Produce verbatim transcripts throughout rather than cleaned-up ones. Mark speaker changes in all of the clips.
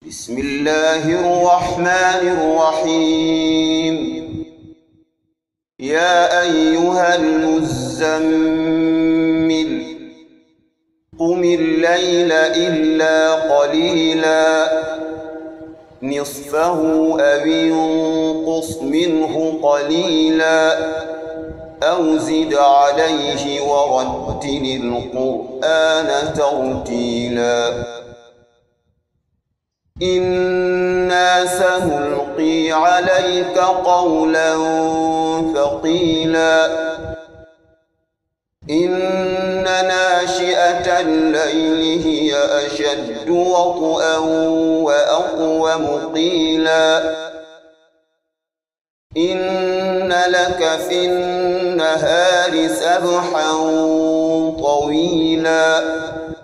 Speaker 1: بسم الله الرحمن الرحيم. يا أيها المزمل قم الليل إلا قليلا نصفه أو انقص منه قليلا أو زد عليه ورتل القرآن ترتيلا. إنا سنلقي عليك قولا ثقيلا. إن ناشئة الليل هي أشد وطئا وأقوم قيلا. إن لك في النهار سبحا طويلا.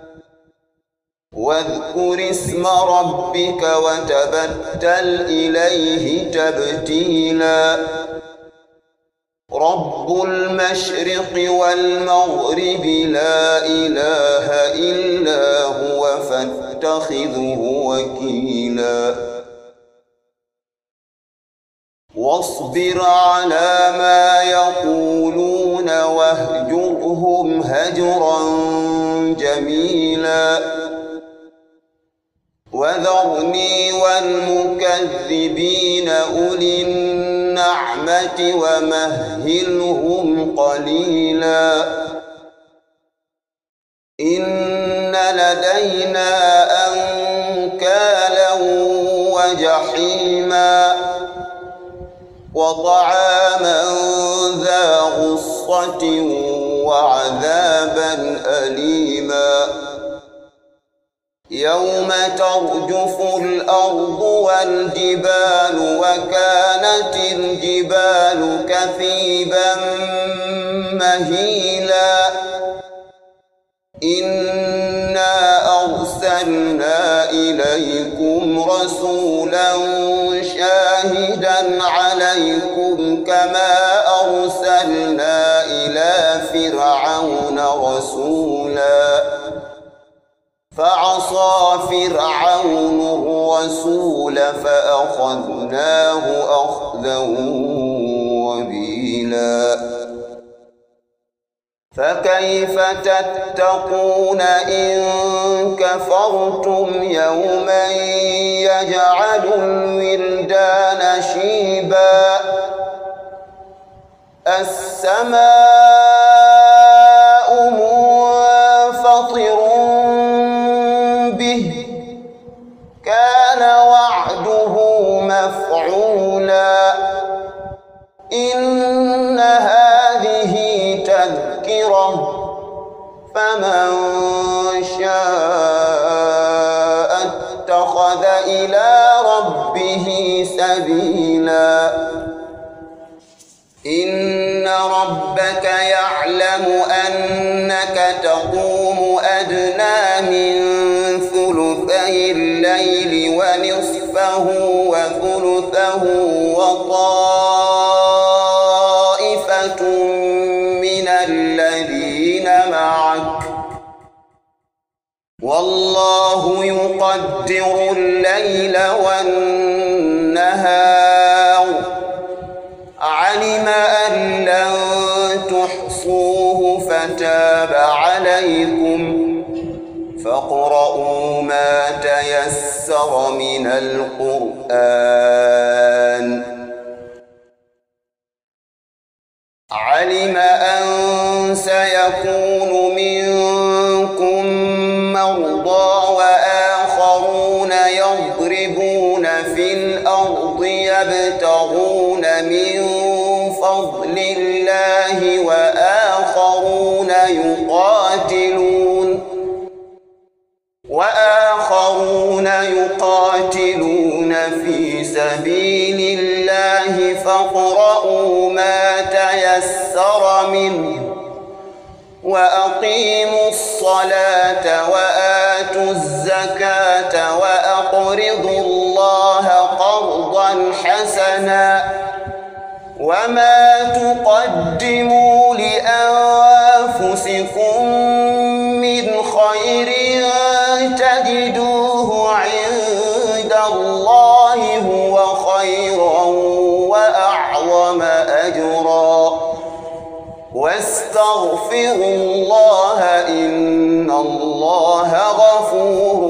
Speaker 1: واذكر اسم ربك وتبتل إليه تبتيلا. رب المشرق والمغرب لا إله إلا هو فاتخذه وكيلا. واصبر على ما يقولون واهجرهم هجرا جميلا. وذرني والمكذبين أولي النعمة ومهلهم قليلا. إن لدينا أنكالا وجحيما وطعاما ذا غصة وعذابا أليما. يوم ترجف الأرض والجبال وكانت الجبال كثيبا مهيلا. إنا أرسلنا إليكم رسولا شاهدا عليكم كما أرسلنا إلى فرعون رسولا. فعصى فرعون الرسول فأخذناه أخذا وبيلا. فكيف تتقون إن كفرتم يوما يجعل الولدان شيبا. السماء منفطر به كان وعده مفعولا. إن هذه تذكرة فمن شاء اتخذ إلى ربه سبيلا. إن ربك يعلم أنك تقوم أدنى من ثلثي الليل ونصفه وثلثه وطائفة من الذين معك والله يقدر الليل والنهار. علم أن لن تحصوه فتاب عليكم فاقرؤوا ما تيسر من القرآن. علم أن سيكون منكم مرضى وآخرون يضربون في الأرض يبتغون من فضل الله وآخرون يقاتلون وآخرون يقاتلون في سبيل الله فاقرؤوا ما تيسر منه وأقيموا الصلاة وآتوا الزكاة وأقرضوا الله قرضا حسنا. وما تقدموا لأنفسكم من خير تجدوه عند أجرا واستغفروا الله إن الله غفور